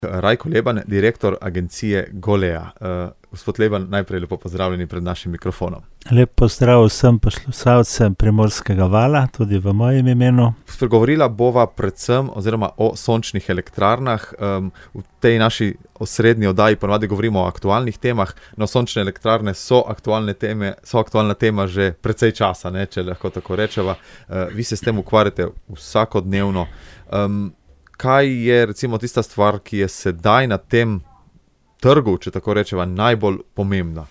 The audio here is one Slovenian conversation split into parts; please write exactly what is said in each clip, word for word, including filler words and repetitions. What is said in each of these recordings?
Rajko Leban, direktor agencije Golea. Uh, gospod Leban, najprej lepo pozdravljeni pred našim mikrofonom. Lep pozdrav vsem poslušalcem Primorskega vala, tudi v mojem imenu. Spregovorila bova predvsem oziroma o sončnih elektrarnah. Um, v tej naši osrednji oddaji ponavadi govorimo o aktualnih temah, no sončne elektrarne so aktualne teme, so aktualna tema že precej časa, ne, če lahko tako rečeva. Uh, vi se s tem ukvarjate vsakodnevno. Um, kaj je recimo tista stvar, ki je sedaj na tem trgu, če tako rečeva, najbolj pomembna?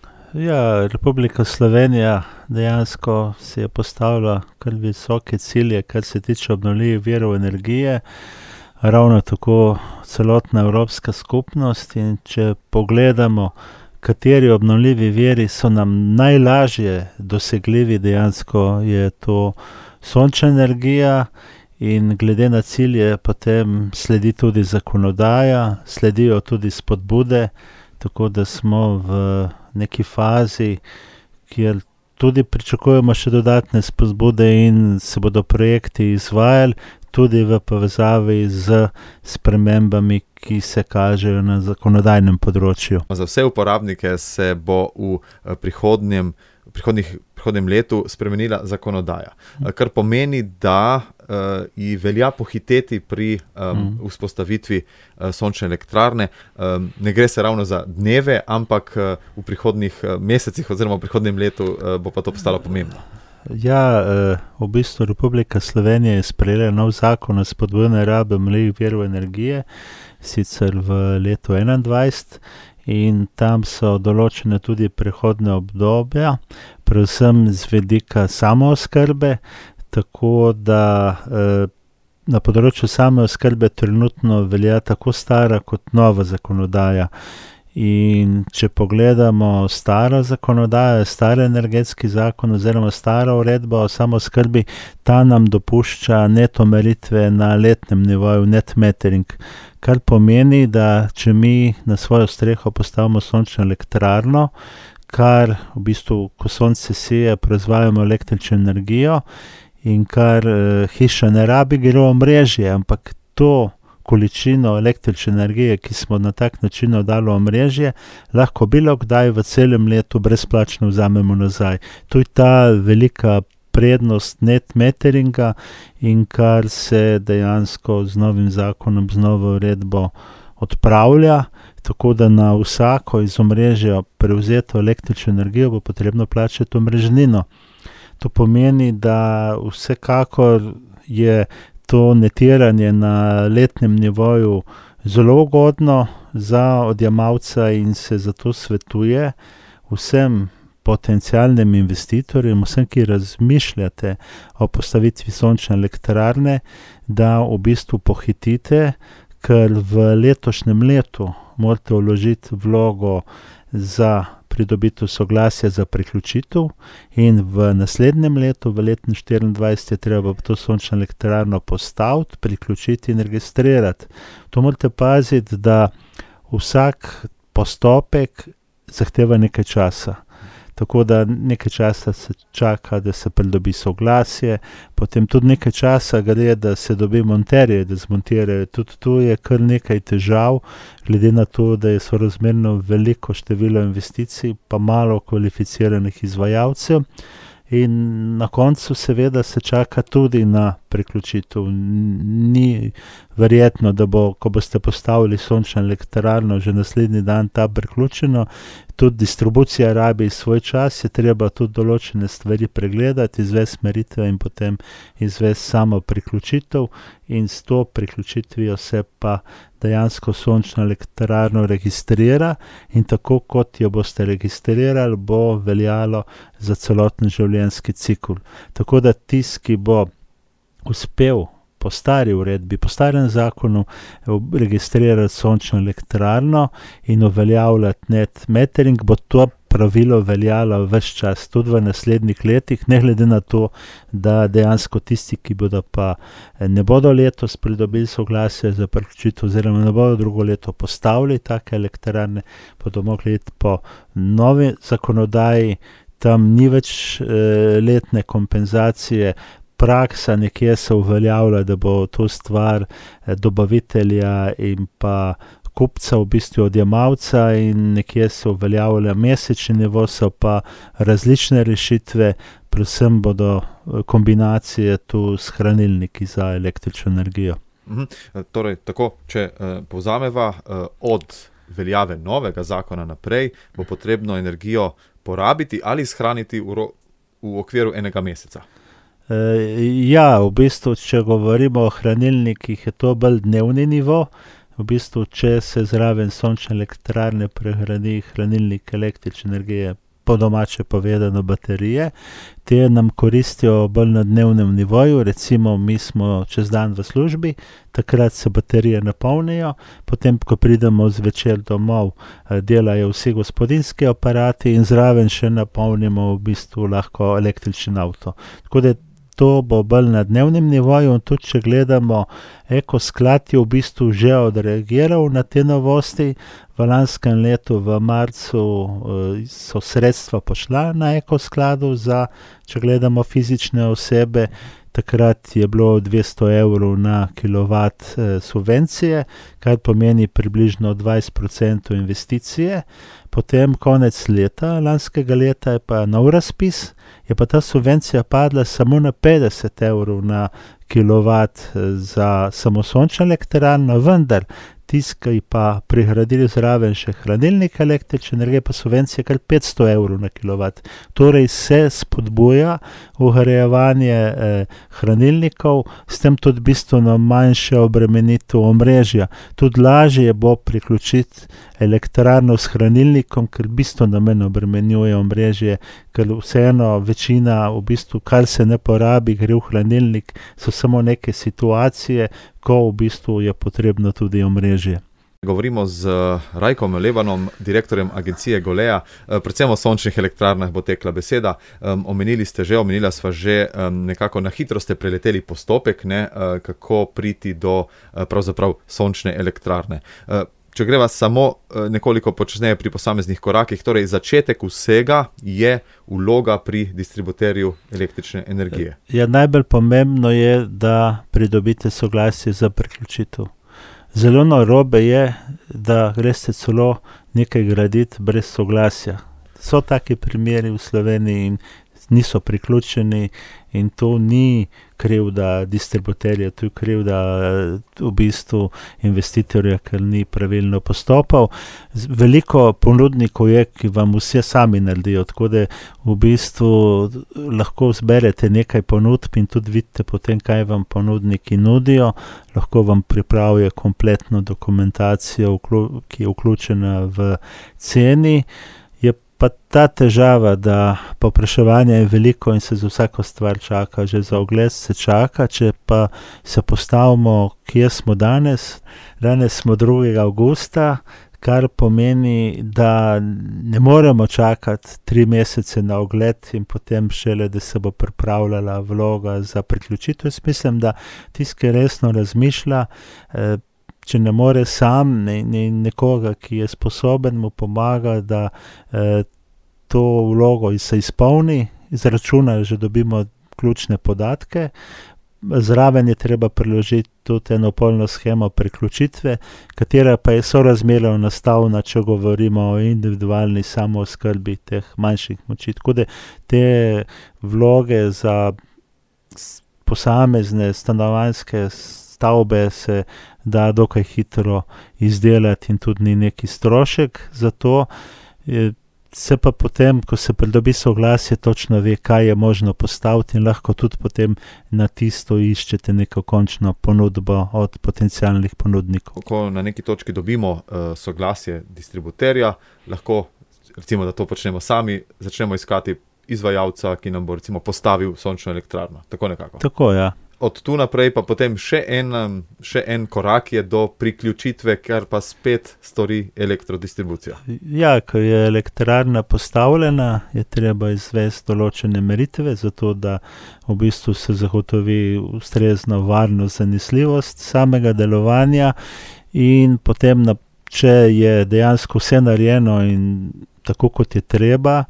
Ja, Republika Slovenija dejansko si je postavila kar visoke cilje, kar se tiče obnovljivih virov energije, ravno tako celotna Evropska skupnost, in če pogledamo, kateri obnovljivi viri so nam najlažje dosegljivi, dejansko je to sončna energija. In glede na cilje potem sledi tudi zakonodaja, sledijo tudi spodbude, tako da smo v neki fazi, kjer tudi pričakujemo še dodatne spodbude in se bodo projekti izvajali tudi v povezavi z spremembami, ki se kažejo na zakonodajnem področju. Za vse uporabnike se bo v prihodnjem, prihodnih, prihodnjem letu spremenila zakonodaja, kar pomeni, da uh, ji velja pohiteti pri um, mm. vzpostavitvi uh, sončne elektrarne. Um, ne gre se ravno za dneve, ampak uh, v prihodnih uh, mesecih oziroma v prihodnjem letu uh, bo pa to postalo pomembno. Ja, v bistvu Republika Slovenija je sprejela nov zakon o spodbujanju rabe obnovljivih virov energije, sicer v letu enaindvajset, in tam so določene tudi prehodne obdobja, predvsem z vidika samooskrbe, tako da eh, na področju samooskrbe trenutno velja tako stara kot nova zakonodaja. In če pogledamo staro zakonodajo, stari energetski zakon oziroma stara uredba o samooskrbi, ta nam dopušča neto meritve na letnem nivoju, net metering, kar pomeni, da če mi na svojo streho postavimo sončno elektrarno, kar v bistvu, ko sonce sije, proizvajamo električno energijo in kar eh, hiša ne rabi, gre v omrežje, ampak to količino električne energije, ki smo na tak način oddali v omrežje, lahko bilo kdaj v celem letu brezplačno vzamemo nazaj. To je ta velika prednost net meteringa, in kar se dejansko z novim zakonom, z novo uredbo odpravlja, tako da na vsako iz omrežja prevzeto električno energijo bo potrebno plačati omrežnino. To pomeni, da vsekakor je to netiranje na letnem nivoju zelo ugodno za odjemalca in se zato svetuje vsem potencialnim investitorjem, vsem, ki razmišljate o postavitvi sončne elektrarne, da v bistvu pohitite, ker v letošnjem letu morate vložiti vlogo za pridobitev soglasja za priključitev in v naslednjem letu, v letu štiriindvajset, je treba to sončno elektrarno postaviti, priključiti in registrirati. To morate paziti, da vsak postopek zahteva nekaj časa. Tako da nekaj časa se čaka, da se pridobi soglasje, potem tudi nekaj časa gre, da se dobi monterje, da zmontirajo. Tudi tu je kar nekaj težav, glede na to, da je sorazmerno veliko število investicij, pa malo kvalificiranih izvajalcev. In na koncu seveda se čaka tudi na priključitev. Ni verjetno, da bo, ko boste postavili sončno elektrarno, že naslednji dan ta priključeno. Tudi distribucija rabi svoj čas, je treba tudi določene stvari pregledati, izvesti meritve in potem izvesti samo priključitev, in s to priključitvijo se pa dejansko sončno elektrarno registrira, in tako kot jo boste registrirali, bo veljalo za celoten življenjski cikel. Tako da tisti, ki bo uspel po stari uredbi, po starem zakonu registrirati sončno elektrarno in uveljavljati net metering, bo to pravilo veljalo ves čas, tudi v naslednjih letih, ne glede na to, da dejansko tisti, ki bodo pa ne bodo letos pridobili soglasje za priključitev oziroma ne bodo drugo leto postavili take elektrarne, bodo mogli iti po novi zakonodaji, tam ni več eh, letne kompenzacije, praksa nekje se uveljavlja, da bo to stvar dobavitelja in pa kupca, v bistvu odjemalca, in nekje se uveljavlja mesečni nivo, so pa različne rešitve, predvsem bodo kombinacije tu s hranilniki za električno energijo. Mhm. Torej, tako, če uh, povzameva, uh, od veljave novega zakona naprej bo potrebno energijo porabiti ali shraniti v, ro- v okviru enega meseca. E, ja, v bistvu, če govorimo o hranilnikih, je to bolj dnevni nivo. V bistvu, če se zraven sončne elektrarne prehrani hranilnik električne energije, po domače povedano baterije, te nam koristijo bolj na dnevnem nivoju. Recimo, mi smo čez dan v službi, takrat se baterije napolnijo, potem, ko pridemo zvečer domov, delajo vsi gospodinjski aparati in zraven še napolnimo v bistvu lahko električni avto. Tako da to bo bolj na dnevnem nivoju, in tudi če gledamo, Ekosklad je v bistvu že odreagiral na te novosti. V lanskem letu, v marcu, so sredstva pošla na Ekoskladu za, če gledamo fizične osebe, takrat je bilo dvesto evrov na kilovat subvencije, kar pomeni približno dvajset procentov investicije. Potem konec leta, lanskega leta, je pa nov razpis, je pa ta subvencija padla samo na petdeset evrov na kilovat za samo sončno elektrarno, vendar tisti, ki pa prihradili zraven še hranilnik električne energije, pa subvencije kar petsto evrov na kilovat. Torej se spodbuja vgrajevanje eh, hranilnikov, s tem tudi bistveno manjša obremenitev omrežja. Tudi lažje bo priključiti elektrarno s hranilnikom, ker bistveno manj obremenjuje omrežje, ker vseeno večina, v bistvu, kar se ne porabi, gre v hranilnik, so samo neke situacije, ko v bistvu je potrebno tudi omrežje. Govorimo z Rajkom Lebanom, direktorjem agencije Golea. Predvsem o sončnih elektrarnah bo tekla beseda. Um, omenili ste že, omenila sva že, um, nekako na hitro ste preleteli postopek, ne, uh, kako priti do uh, pravzaprav sončne elektrarne. Uh, Če greva samo nekoliko počasneje pri posameznih korakih, torej začetek vsega je vloga pri distributerju električne energije. Ja, najbolj pomembno je, da pridobite soglasje za priključitev. Zelo narobe je, da greste celo nekaj graditi brez soglasja. So taki primeri v Sloveniji in niso priključeni, in to ni krivda distributerja, to je krivda v bistvu investitorja, ker ni pravilno postopal. Veliko ponudnikov je, ki vam vse sami naredijo, tako da v bistvu lahko zberete nekaj ponudb in tudi vidite potem, kaj vam ponudniki nudijo. Lahko vam pripravijo kompletno dokumentacijo, ki je vključena v ceni. Pa ta težava, da povpraševanje je veliko in se za vsako stvar čaka, že za ogled se čaka, če pa se postavimo, kje smo danes. Danes smo drugega avgusta, kar pomeni, da ne moremo čakati tri mesece na ogled in potem šele, da se bo pripravljala vloga za priključitev. Jaz mislim, da tisti, ki resno razmišlja, eh, če ne more sam, ne, ne, nekoga, ki je sposoben, mu pomaga, da eh, to vlogo se izpolni, izračuna, že dobimo ključne podatke. Zraven je treba priložiti tudi eno polno shemo priključitve, katera pa je sorazmerno nastavna, če govorimo o individualni samooskrbi teh manjših moči. Tako da te vloge za posamezne stanovanjske stavbe se da dokaj hitro izdelati in tudi ni neki strošek za to. Se pa potem, ko se pridobi soglasje, točno ve, kaj je možno postaviti, in lahko tudi potem na tisto iščete neko končno ponudbo od potencialnih ponudnikov. Ko na neki točki dobimo uh, soglasje distributerja, lahko, recimo, da to počnemo sami, začnemo iskati izvajalca, ki nam bo recimo postavil sončno elektrarno. Tako nekako. Tako, ja. Od tu naprej pa potem še en, še en korak je do priključitve, kar pa spet stori elektrodistribucija. Ja, ko je elektrarna postavljena, je treba izvesti določene meritve, zato da v bistvu se zagotovi ustrezno varnost, zanesljivost samega delovanja, in potem, če je dejansko vse narejeno in tako, kot je treba,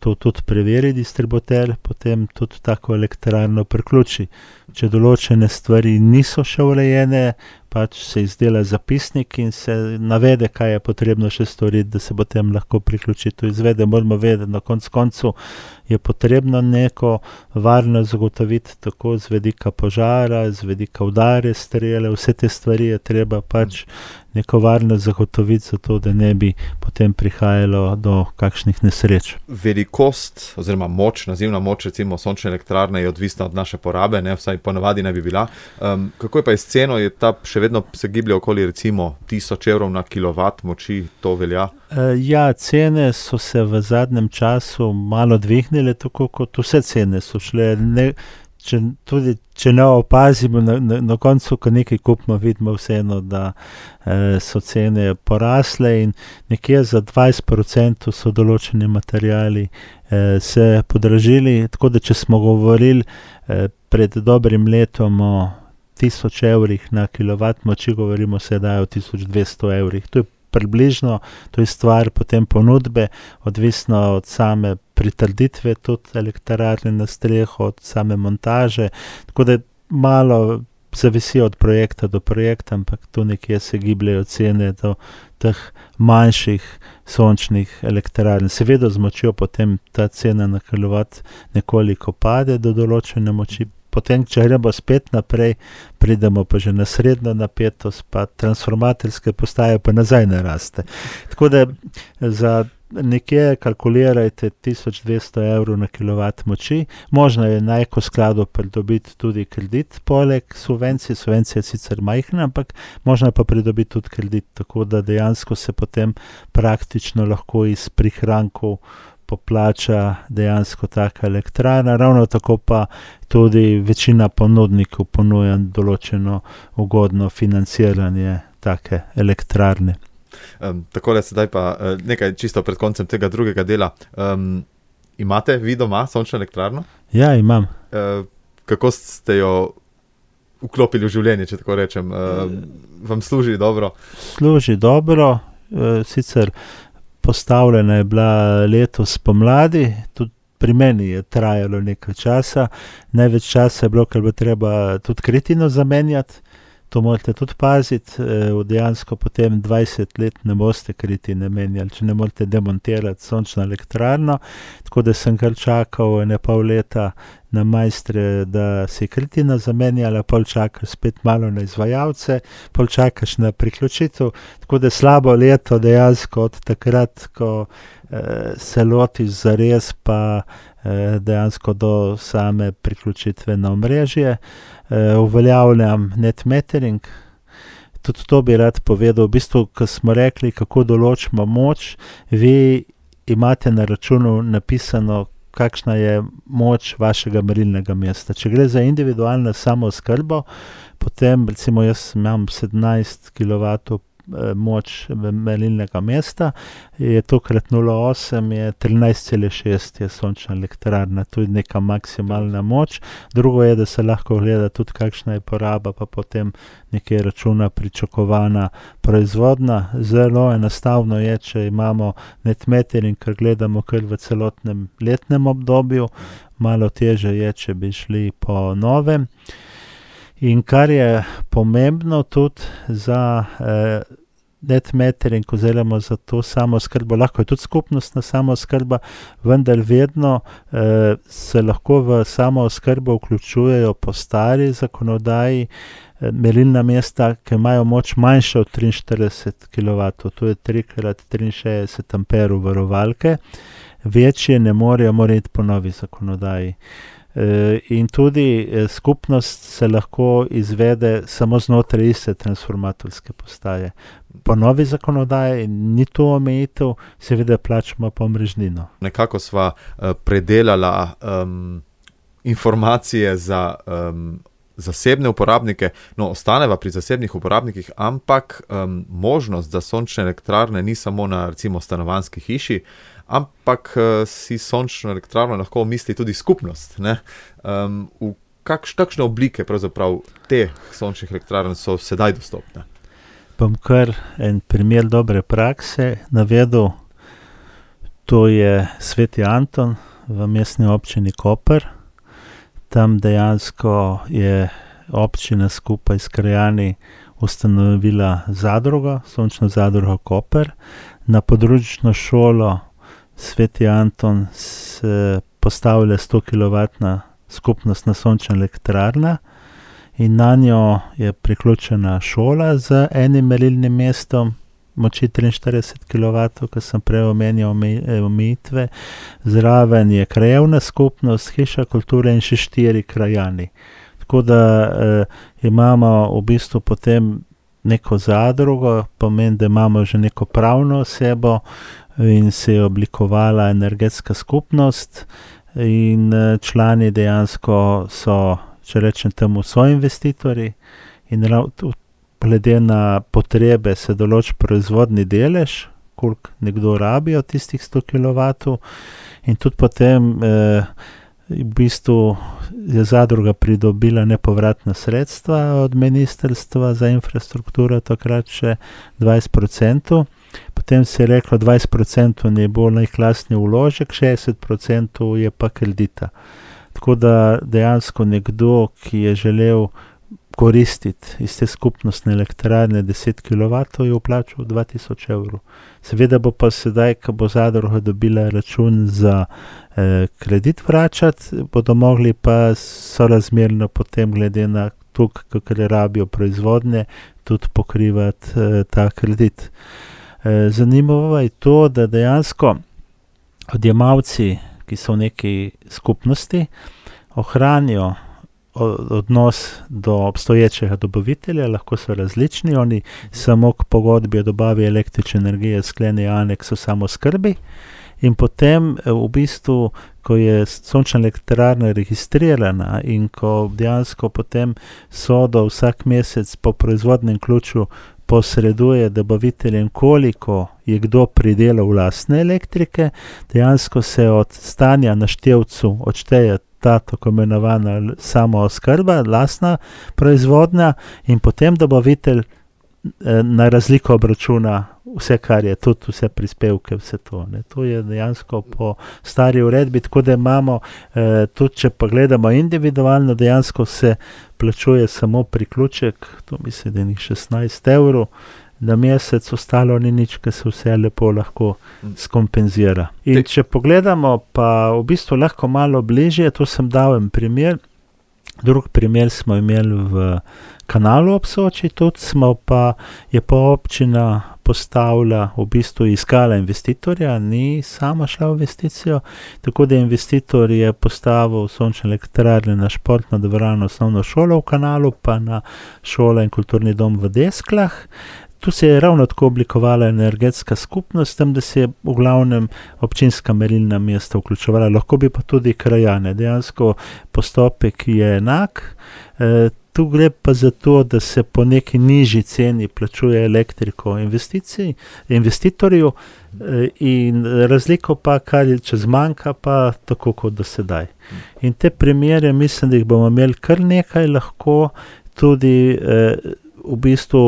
to tudi preveri distributer, potem tudi tako elektrarno priključi. Če določene stvari niso še urejene, pač se izdela zapisnik in se navede, kaj je potrebno še storiti, da se potem lahko priključitev izvede. Moramo vedeti, na koncu koncu je potrebno neko varnost zagotoviti tako z vedika požara, z vedika udare, strele, vse te stvari je treba pač neko varnost zagotoviti, zato da ne bi potem prihajalo do kakšnih nesreč. Velikost oziroma moč, nazivna moč recimo sončne elektrarne je odvisna od naše porabe, ne, vsaj ponavadi ne bi bila. Um, kako je pa s ceno, je ta še vedno se giblje okoli recimo tisoč evrov na kilovat moči, to velja? Uh, ja, cene so se v zadnjem času malo dvignile, tako kot vse cene so šle, ne, če, tudi če ne opazimo, na, na, na koncu, ko nekaj kupimo, vidimo vseeno, da eh, so cene porasle in nekje za dvajset procentov so določeni materiali eh, se podražili, tako da če smo govorili eh, pred dobrim letom o tisoč evrih na kilovat moči, govorimo sedaj o tisoč dvesto evrih. To je približno, to je stvar potem ponudbe, odvisno od same pritrditve tudi elektrarne na streho, od same montaže, tako da malo zavisi od projekta do projekta, ampak tu nekje se gibljejo cene do teh manjših sončnih elektrarn. Seveda z močjo potem ta cena na kilovat nekoliko pade do določene moči. Potem, če gremo spet naprej, pridemo pa že na srednjo napetost, pa transformatorske postaje pa nazaj naraste. Tako da za nekje kalkulirajte tisoč dvesto evrov na kilovat moči. Možno je na Ekoskladu pridobiti tudi kredit, poleg subvencij. Subvencija je sicer majhna, ampak možno pa pridobiti tudi kredit, tako da dejansko se potem praktično lahko iz prihrankov poplača dejansko taka elektrarna, ravno tako pa tudi večina ponudnikov ponuja določeno ugodno financiranje take elektrarne. Um, tako da sedaj pa uh, nekaj čisto pred koncem tega drugega dela. Um, imate vi doma sončno elektrarno? Ja, imam. Uh, kako ste jo vklopili v življenje, če tako rečem? Uh, vam služi dobro? Služi dobro, uh, sicer postavljena je bila letos pomladi, tudi pri meni je trajalo nekaj časa, največ časa je bilo, ker bo treba tudi kritino zamenjati, to morate tudi paziti, dejansko potem dvajset let ne boste kritine menjali, če ne morate demontirati sončno elektrarno, tako da sem kar čakal ene pol leta na majstre, da se je kritina zamenjala, pol čakaš spet malo na izvajalce, pol čakaš na priključitev, tako da slabo leto dejansko od takrat, ko eh, se lotiš zares, pa eh, dejansko do same priključitve na omrežje. Uh, uveljavljam net metering, tudi to bi rad povedal, v bistvu, ko smo rekli, kako določimo moč, vi imate na računu napisano, kakšna je moč vašega merilnega mesta. Če gre za individualno samooskrbo, potem recimo jaz imam sedemnajst kilovatov moč merilnega mesta, je to krat nula celih osem, je trinajst celih šest je sončna elektrarna, to je neka maksimalna moč. Drugo je, da se lahko gleda tudi, kakšna je poraba, pa potem nekaj računa pričakovana proizvodna. Zelo enostavno je, če imamo net metering, ker gledamo kar v celotnem letnem obdobju, malo teže je, če bi šli po novem. In kar je pomembno tudi za eh, net metering oziroma za to samooskrbo, lahko je tudi skupnostna samooskrba, vendar vedno eh, se lahko v samooskrbo vključujejo po stari zakonodaji eh, merilna mesta, ki imajo moč manjšo od triinštirideset kilovatov, to je tri krat triinšestdeset amperov varovalke, večje ne morejo, morajo iti po novi zakonodaji. In tudi skupnost se lahko izvede samo znotraj iste transformatorske postaje. Po novi zakonodaji ni to omejitev, seveda plačamo pa omrežnino. Nekako sva uh, predelala um, informacije za um, zasebne uporabnike, no ostaneva pri zasebnih uporabnikih, ampak um, možnost za sončne elektrarne ni samo na recimo stanovanjski hiši, ampak uh, si sončno elektrarno lahko omisli tudi skupnost. Ne? Um, v kakš, kakšne oblike pravzaprav te sončnih elektrarn so sedaj dostopne? Bom kar en primer dobre prakse navedel. To je Sveti Anton v mestni občini Koper. Tam dejansko je občina skupaj s krajani ustanovila zadrugo, Sončno zadrugo Koper. Na područno šolo Sveti Anton se postavlja sto kilovatna skupnostna sončna elektrarna in na njo je priključena šola z enim merilnim mestom moči triinštirideset kilovatov, ki sem prej omenjal omejitve. Zraven je krajevna skupnost, hiša kulture in še štiri krajani. Tako da eh, imamo v bistvu potem neko zadrugo, pomeni, da imamo že neko pravno osebo in se je oblikovala energetska skupnost in eh, člani dejansko so, če rečem temu, so investitorji in rav, glede na potrebe se določi proizvodni delež, koliko nekdo rabi od tistih sto kilovatov in tudi potem eh, v bistvu je zadruga pridobila nepovratna sredstva od Ministrstva za infrastrukturo, takrat še dvajset procentov. Potem se je reklo, dvajset procentov ne bo najklasni vložek, šestdeset procentov je pa kredita. Tako da dejansko nekdo, ki je želel koristiti iz te skupnostne elektrarne deset kilovatov, je vplačal dva tisoč evrov. Seveda bo pa sedaj, ko bo zadruga dobila račun za eh, kredit vračati, bodo mogli pa sorazmerno potem glede na to, kakor rabijo proizvodnje, tudi pokrivati eh, ta kredit. Eh, zanimivo je to, da dejansko odjemalci, ki so v neki skupnosti, ohranijo odnos do obstoječega dobavitelja, lahko so različni, oni samo k pogodbi o dobavi električne energije sklenijo aneks o samoskrbi in potem v bistvu, ko je sončna elektrarna registrirana in ko dejansko potem SODO vsak mesec po proizvodnem ključu posreduje dobaviteljem, koliko je kdo pridelal lastne elektrike, dejansko se od stanja na števcu odšteje ta tako imenovana samooskrba, lastna proizvodnja in potem dobavitelj eh, na razliko obračuna vse, kar je, tudi vse prispevke, vse to. Ne. To je dejansko po stari uredbi, tako da imamo, eh, tudi če pa gledamo individualno, dejansko se plačuje samo priključek, to mislim, da je šestnajst evrov, na mesec, ostalo ni nič, ker se vse lepo lahko skompenzira. In če pogledamo, pa v bistvu lahko malo bližje, to sem dal en primer, drug primer smo imeli v Kanalu ob Soči, tudi smo pa, je pa občina postavila, v bistvu iskala investitorja, ni sama šla v investicijo, tako da investitor je postavil sončne elektrarne na športno dvorano osnovno šolo v Kanalu, pa na šola in kulturni dom v Desklah. Tu se je ravno tako oblikovala energetska skupnost, tam da se je v glavnem občinska merilna mesta vključevala, lahko bi pa tudi krajane. Dejansko postopek je enak. E, tu gre pa za to, da se po neki nižji ceni plačuje elektriko investicij, investitorju e, in razliko pa, kar je čez manjka, pa tako kot do sedaj. In te primere, mislim, da jih bomo imeli kar nekaj, lahko tudi e, v bistvu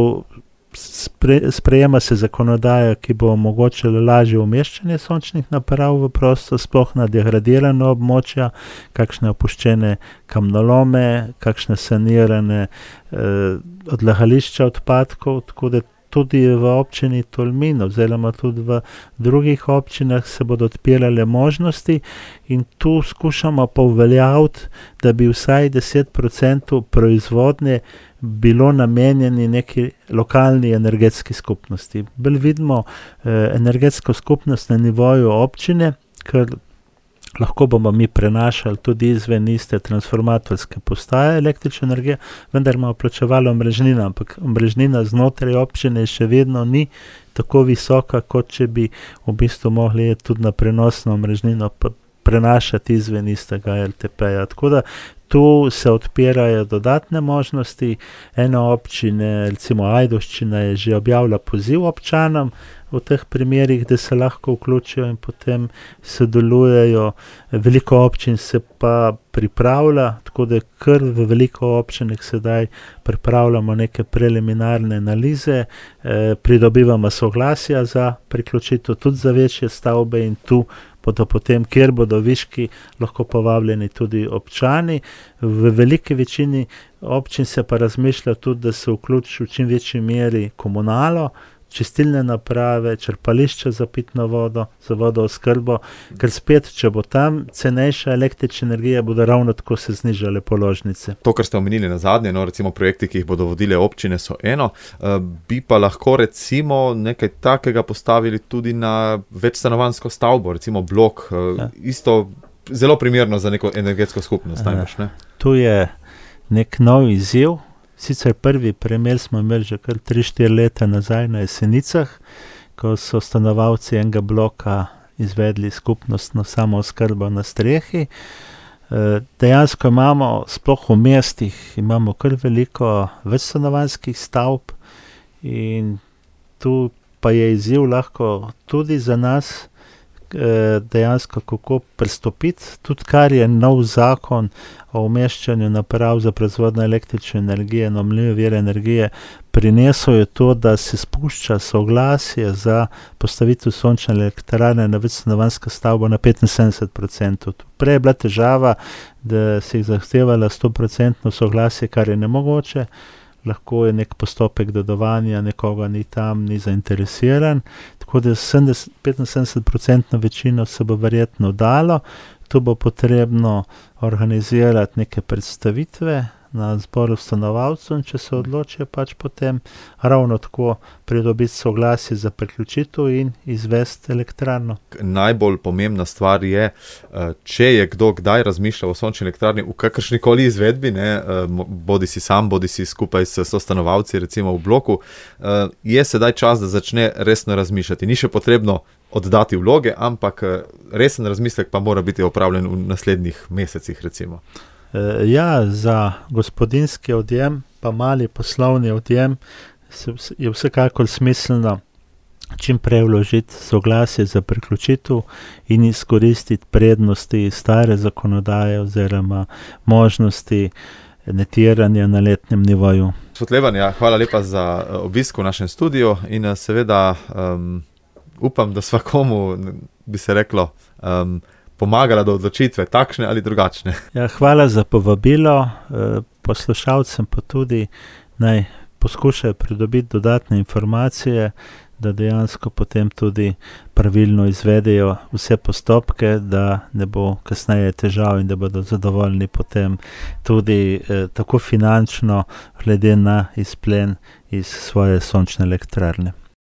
Spre, sprejema se zakonodaja, ki bo omogočila lažje umeščanje sončnih naprav v prostor, sploh na degradirana območja, kakšne opuščene kamnolome, kakšne sanirane eh, odlagališča odpadkov, tako da tudi v občini Tolmin, oziroma tudi v drugih občinah se bodo odpirale možnosti in tu skušamo pa uveljaviti, da bi vsaj deset procentov proizvodnje bilo namenjeni neki lokalni energetski skupnosti. Bolj vidimo eh, energetsko skupnost na nivoju občine, ker lahko bomo mi prenašali tudi izven iste transformatorske postaje električne energije, vendar imamo plačevalo omrežnina, ampak omrežnina znotraj občine še vedno ni tako visoka, kot če bi v bistvu mogli tudi na prenosno omrežnino, pa prenašati izven istega L T P-ja. Tako da tu se odpirajo dodatne možnosti. Ena občina, recimo Ajdovščina, je že objavila poziv občanom v teh primerih, da se lahko vključijo in potem sodelujejo. Veliko občin se pa pripravlja, tako da kar v veliko občinah sedaj pripravljamo neke preliminarne analize, eh, pridobivamo soglasja za priključitev tudi za večje stavbe in tu bodo potem, kjer bodo viški, lahko povabljeni tudi občani. V veliki večini občin se pa razmišlja tudi, da se vključi v čim večji meri komunalo, čistilne naprave, črpališče za pitno vodo, za vodooskrbo, ker spet, če bo tam cenejša električna energija, bodo ravno tako se znižale položnice. To, kar ste omenili na zadnje, no, recimo projekti, ki jih bodo vodile občine, so eno, uh, bi pa lahko recimo nekaj takega postavili tudi na večstanovanjsko stavbo, recimo blok, uh, ja. Isto zelo primerno za neko energetsko skupnost. Najbrž, ne? Tu je nek nov izziv. Sicer prvi primer smo imeli že kar tri štiri leta nazaj na Jesenicah, ko so stanovalci enega bloka izvedli skupnostno samooskrbo na strehi. Dejansko imamo, sploh v mestih, imamo kar veliko večstanovanjskih stavb in tu pa je izziv lahko tudi za nas, dejansko kako pristopiti, tudi kar je nov zakon o umeščanju naprav za proizvodnjo električne energije in obnovljive vire energije prinesel je to, da se spušča soglasje za postavitev sončne elektrarne na večstanovanjsko stavbo na petinsedemdeset procentov. Prej je bila težava, da se jih zahtevala sto procentno soglasje, kar je nemogoče. Lahko je nek postopek dedovanja, nekoga ni tam, ni zainteresiran, tako da petinsedemdeset procentno večino se bo verjetno dalo. Tu bo potrebno organizirati neke predstavitve na zboru stanovalcev in če se odločijo, pač potem ravno tako pridobiti soglasje za priključitev in izvesti elektrarno. Najbolj pomembna stvar je, če je kdo kdaj razmišljal o sončni elektrarni v kakršnikoli izvedbi, ne, bodi si sam, bodi si skupaj s sostanovalci, recimo v bloku, je sedaj čas, da začne resno razmišljati. Ni še potrebno oddati vloge, ampak resen razmislek pa mora biti opravljen v naslednjih mesecih, recimo. Ja, za gospodinjski odjem, pa mali poslovni odjem je vsekakor smiselno čim prej vložiti soglasje za priključitev in izkoristiti prednosti stare zakonodaje oziroma možnosti netiranja na letnem nivoju. Gospod Leban, ja, hvala lepa za obisk v našem studiu in seveda um, upam, da svakomu, bi se reklo, um, pomagala do odločitve, takšne ali drugačne. Ja, hvala za povabilo, poslušalcem pa tudi naj poskušajo pridobiti dodatne informacije, da dejansko potem tudi pravilno izvedejo vse postopke, da ne bo kasneje težav in da bodo zadovoljni potem tudi eh, tako finančno glede na izplen iz svoje sončne elektrarne.